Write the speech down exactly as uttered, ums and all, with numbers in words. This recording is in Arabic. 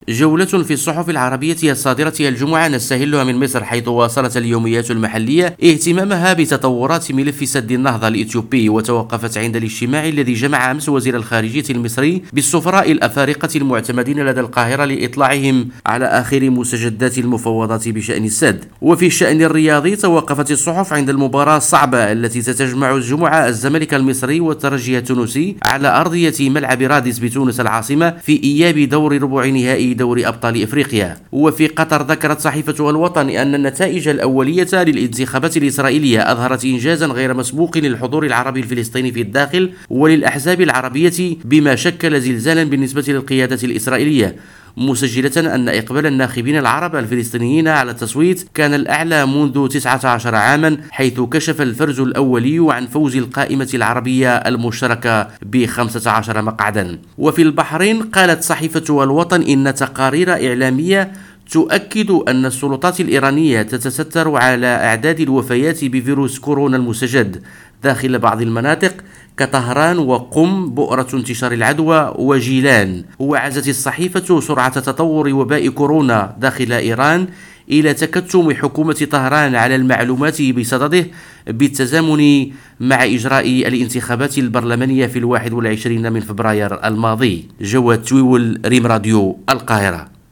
جولة في الصحف العربية الصادرة الجمعة نستهلها من مصر، حيث واصلت اليوميات المحلية اهتمامها بتطورات ملف سد النهضة الإثيوبي، وتوقفت عند الاجتماع الذي جمع أمس وزير الخارجية المصري بالسفراء الأفارقة المعتمدين لدى القاهرة لإطلاعهم على آخر مستجدات المفاوضات بشأن السد. وفي الشأن الرياضي توقفت الصحف عند المباراة الصعبة التي ستجمع الجمعة الزمالك المصري والترجي التونسي على أرضية ملعب رادس بتونس العاصمة في إياب دور ربع نهائي دوري أبطال إفريقيا. وفي قطر ذكرت صحيفة الوطن أن النتائج الأولية للانتخابات الإسرائيلية أظهرت إنجازا غير مسبوق للحضور العربي الفلسطيني في الداخل وللأحزاب العربية، بما شكل زلزالا بالنسبة للقيادة الإسرائيلية، مسجلة أن إقبال الناخبين العرب الفلسطينيين على التصويت كان الأعلى منذ تسعة عشر عاما، حيث كشف الفرز الأولي عن فوز القائمة العربية المشتركة بخمسة عشر مقعدا. وفي البحرين قالت صحيفة الوطن إن تقارير إعلامية تؤكد أن السلطات الإيرانية تتستر على أعداد الوفيات بفيروس كورونا المستجد داخل بعض المناطق كطهران وقم، بؤرة انتشار العدوى وجيلان. وعزت الصحيفة سرعة تطور وباء كورونا داخل إيران إلى تكتم حكومة طهران على المعلومات بصدده بالتزامن مع إجراء الانتخابات البرلمانية في الواحد والعشرين من فبراير الماضي. جواد تويول، ريم راديو، القاهرة.